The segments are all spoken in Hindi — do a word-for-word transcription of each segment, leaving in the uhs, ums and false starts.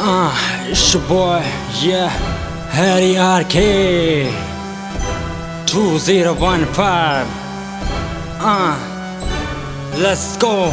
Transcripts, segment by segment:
Uh, it's your boy, yeah, Harry R K two zero one five. Uh, let's go.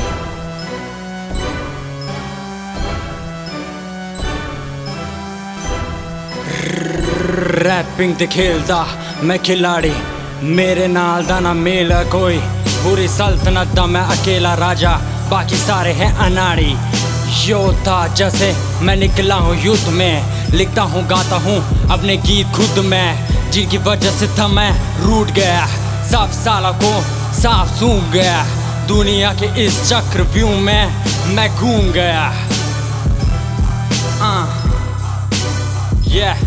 Rapping ते खेलदा मैं खिलाड़ी, मेरे नाल दा ना मेला कोई। पूरी सल्तनत दा मैं अकेला राजा, बाकी सारे हैं अनाड़ी। योद्धा जैसे मैं निकला हूँ युद्ध में, लिखता हूँ गाता हूँ अपने गीत खुद में, जिनकी वजह से था मैं रूठ गया, सब सालों को साफ सूंघ गया। दुनिया के इस चक्रव्यूह में मैं घूम गया। uh, yeah.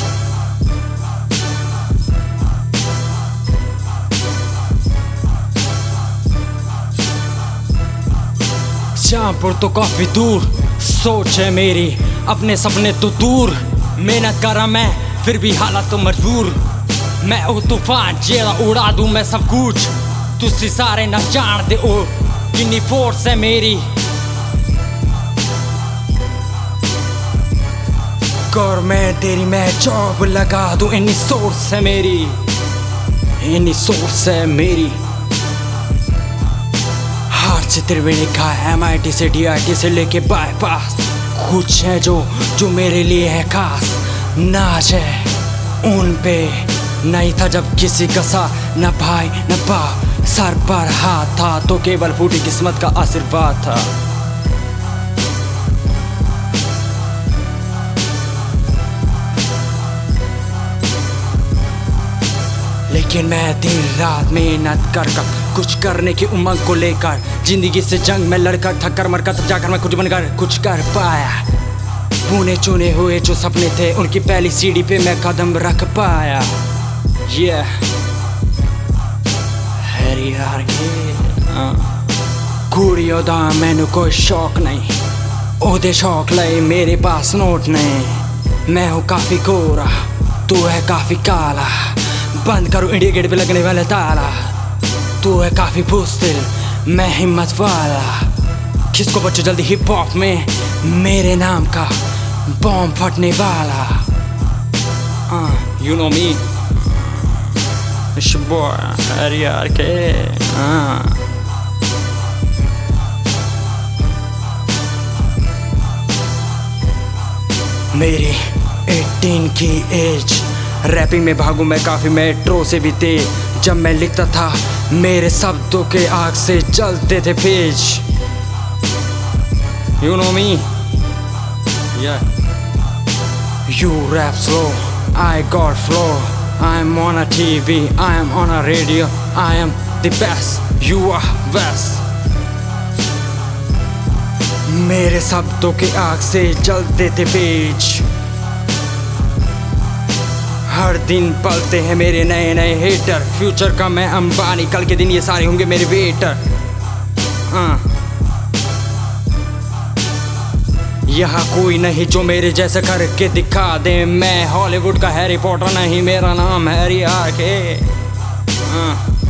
शाहपुर तो काफी दूर, सोच है मेरी अपने सपने तो दूर। मेहनत करा मैं फिर भी हालात तो मजबूर। मैं ओ तूफान जेड़ा उड़ा दूं मैं सब कुछ, तुसी सारे ना जान दे ओ किन्नी फोर्स है मेरी। कर मैं तेरी मैं जॉब लगा दूं, इन्नी सोर्स है मेरी, इन्नी सोर्स है मेरी। से त्रिवेणी का एम आई टी से डी आई टी से लेके बाईपास, कुछ है जो जो मेरे लिए है खास। नाज है उन पे नहीं था जब किसी का सा, न भाई न बाप, सर पर हाथ था तो केवल फूटी किस्मत का आशीर्वाद था। लेकिन मैं दिन रात मेहनत कर कर कुछ करने की उमंग को लेकर, जिंदगी से जंग में लड़कर थक मरकर तब जाकर मैं कुछ बनकर कुछ कर पाया। पुणे चुने हुए जो सपने थे उनकी पहली सीढ़ी पे मैं कदम रख पाया। ये हैरी आर के कुड़ियों दा मैनू कोई शौक नहीं, ओदे शौक लए मेरे पास नोट नहीं। मैं हूँ काफी गोरा, तू है काफी काला, बंद करो इंडिया गेट पे लगने वाला ताला। तू है काफी बुज़दिल, मैं हिम्मत वाला, किसको बच्चों जल्दी हिप हॉप में मेरे नाम का बॉम्ब फटने वाला। uh, you know me, it's your boy Harry R K. uh. मेरी अठारह की एज, रैपिंग में भागूं मैं काफी मेट्रो से भी तेज। जब मैं लिखता था मेरे शब्दों के आग से चलते थे page. You know me, yeah. You rap slow, I got flow. I'm on a T V, I'm on a radio, I am the best, you are best. मेरे शब्दों के आग से चलते थे पेज। हर दिन पलते हैं मेरे नए नए हेटर, फ्यूचर का मैं अंबानी, कल के दिन ये सारे होंगे मेरे वेटर। uh. यहाँ कोई नहीं जो मेरे जैसा करके दिखा दे, मैं हॉलीवुड का हैरी पॉटर नहीं, मेरा नाम हैरी आर के। uh.